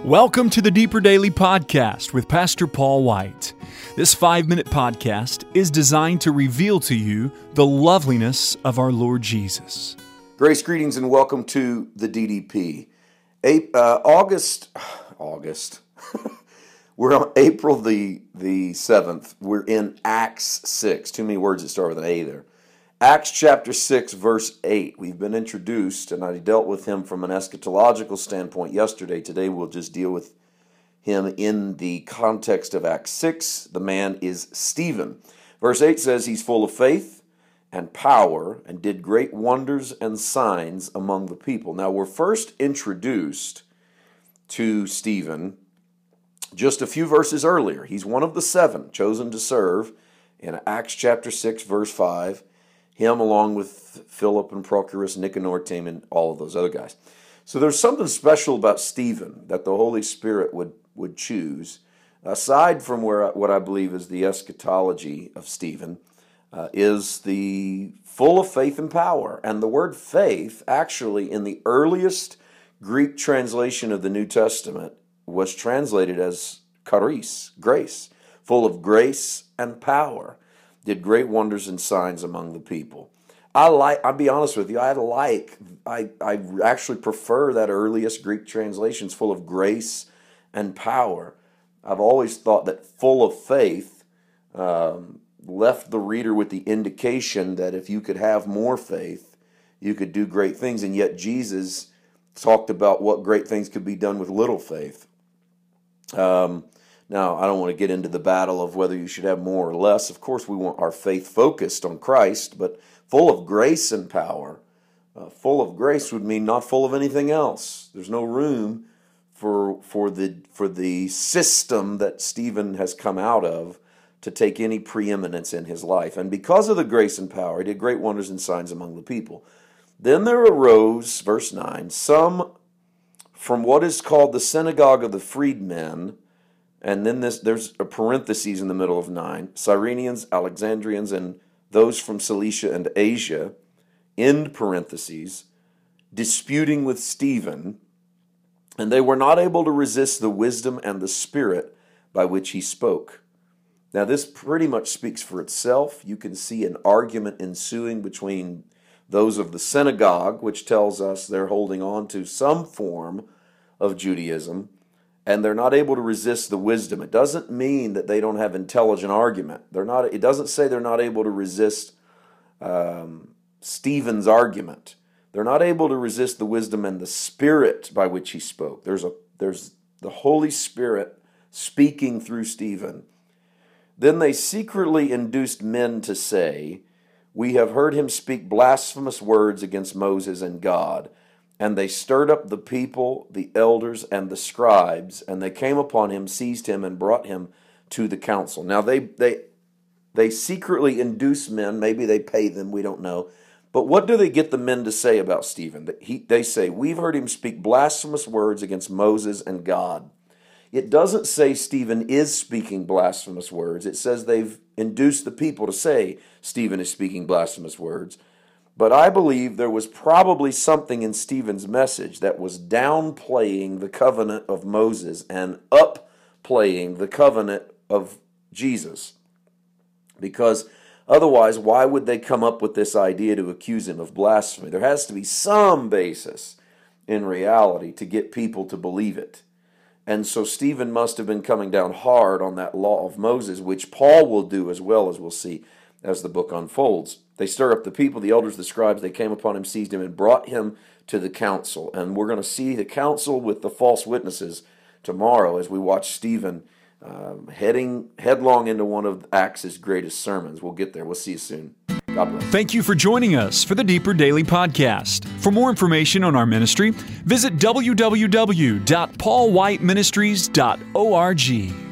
Welcome to the Deeper Daily Podcast with Pastor Paul White. This 5-minute podcast is designed to reveal to you the loveliness of our Lord Jesus. Grace, greetings, and welcome to the DDP. August. We're on April the 7th. We're in Acts 6. Too many words that start with an A there. Acts chapter 6, verse 8. We've been introduced, and I dealt with him from an eschatological standpoint yesterday. Today we'll just deal with him in the context of Acts 6. The man is Stephen. Verse 8 says he's full of faith and power and did great wonders and signs among the people. Now we're first introduced to Stephen just a few verses earlier. He's one of the 7 chosen to serve in Acts chapter 6, verse 5. Him along with Philip and Prochorus, Nicanor, Timon, and all of those other guys. So there's something special about Stephen that the Holy Spirit would choose. Aside from what I believe is the eschatology of Stephen, is the full of faith and power. And the word faith, actually, in the earliest Greek translation of the New Testament, was translated as charis, grace, full of grace and power. Did great wonders and signs among the people. I'll be honest with you, I actually prefer that earliest Greek translation. It's full of grace and power. I've always thought that full of faith left the reader with the indication that if you could have more faith, you could do great things. And yet Jesus talked about what great things could be done with little faith. Now, I don't want to get into the battle of whether you should have more or less. Of course, we want our faith focused on Christ, but full of grace and power. Full of grace would mean not full of anything else. There's no room for the system that Stephen has come out of to take any preeminence in his life. And because of the grace and power, he did great wonders and signs among the people. Then there arose, verse 9, some from what is called the synagogue of the freedmen. And then there's a parenthesis in the middle of 9. Cyrenians, Alexandrians, and those from Cilicia and Asia, end parentheses, disputing with Stephen, and they were not able to resist the wisdom and the spirit by which he spoke. Now this pretty much speaks for itself. You can see an argument ensuing between those of the synagogue, which tells us they're holding on to some form of Judaism, and they're not able to resist the wisdom. It doesn't mean that they don't have intelligent argument. It doesn't say they're not able to resist Stephen's argument. They're not able to resist the wisdom and the spirit by which he spoke. There's the Holy Spirit speaking through Stephen. Then they secretly induced men to say, "We have heard him speak blasphemous words against Moses and God." And they stirred up the people, the elders, and the scribes, and they came upon him, seized him, and brought him to the council. Now they secretly induce men. Maybe they pay them. We don't know. But what do they get the men to say about Stephen? They say, "We've heard him speak blasphemous words against Moses and God." It doesn't say Stephen is speaking blasphemous words. It says they've induced the people to say Stephen is speaking blasphemous words. But I believe there was probably something in Stephen's message that was downplaying the covenant of Moses and upplaying the covenant of Jesus. Because otherwise, why would they come up with this idea to accuse him of blasphemy? There has to be some basis in reality to get people to believe it. And so Stephen must have been coming down hard on that law of Moses, which Paul will do as well, as we'll see as the book unfolds. They stir up the people, the elders, the scribes. They came upon him, seized him, and brought him to the council. And we're going to see the council with the false witnesses tomorrow as we watch Stephen heading headlong into one of Acts' greatest sermons. We'll get there. We'll see you soon. God bless. Thank you for joining us for the Deeper Daily Podcast. For more information on our ministry, visit www.paulwhiteministries.org.